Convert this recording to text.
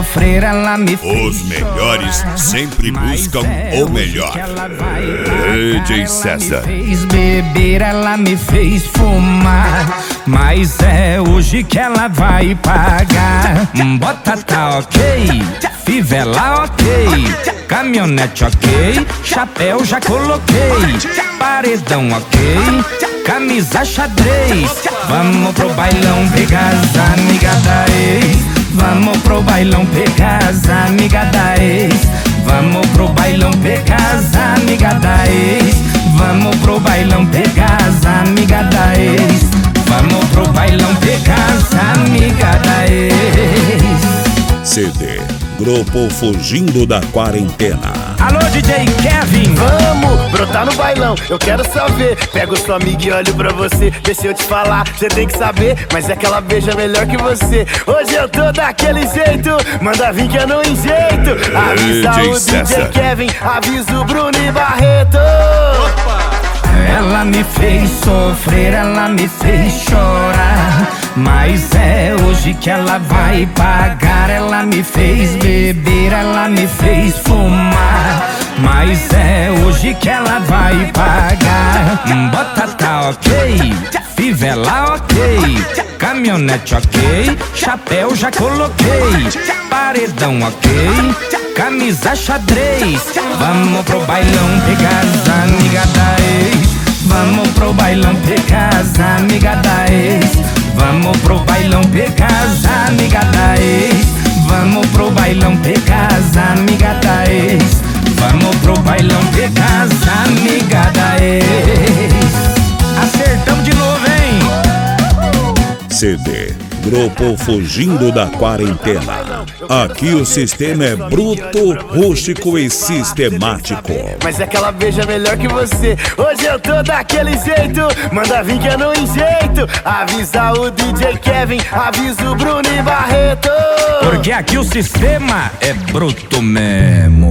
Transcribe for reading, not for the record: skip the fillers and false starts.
sofrer, ela me fez Os melhores sempre buscam o melhor. DJ César. Ela me fez beber, ela me fez fumar, mas é hoje que ela vai pagar. Bota tá ok, fivela ok, caminhonete ok, chapéu já coloquei, paredão ok, camisa xadrez. Vamos pro bailão pegar as amigas da ex. Vamos pro bailão pegar as amigas da ex. Vamos pro bailão pegar as amigas da ex. Vamos pro bailão pegar as amigas da ex. Vamos pro bailão pegar as amigas da ex. CD Grupo Fugindo da Quarentena. Alô, DJ Kevin. Vamos brotar no bailão, eu quero saber. Pego sua amiga e olho pra você. Deixa eu te falar, você tem que saber, mas é que ela beija melhor que você. Hoje eu tô daquele jeito, manda vir que eu não enjeito. Avisa o DJ Kevin, avisa o Bruno e Barreto. Ela me fez sofrer, ela me fez chorar, mas é hoje que ela vai pagar. Ela me fez beber, ela me fez fumar, mas é hoje que ela vai pagar. Bota tá ok, fivela ok, caminhonete ok, chapéu já coloquei, paredão ok, camisa xadrez. Vamos pro bailão pegar as amigas da ex. Vamos pro bailão pegar as amigas da ex. Vamos pro bailão pegar as amigas da ex. Vamos pro bailão pegar as amigas da ex. Vamos pro bailão pegar as amigas da ex. Acertamos de novo, hein? CD Grupo Fugindo da Quarentena. Aqui o sistema é bruto, rústico e sistemático. Mas é que ela beija melhor que você. Hoje eu tô daquele jeito, manda vir que eu não enjeito. Avisa o DJ Kevin, avisa o Bruno e Barreto. Porque aqui o sistema é bruto mesmo.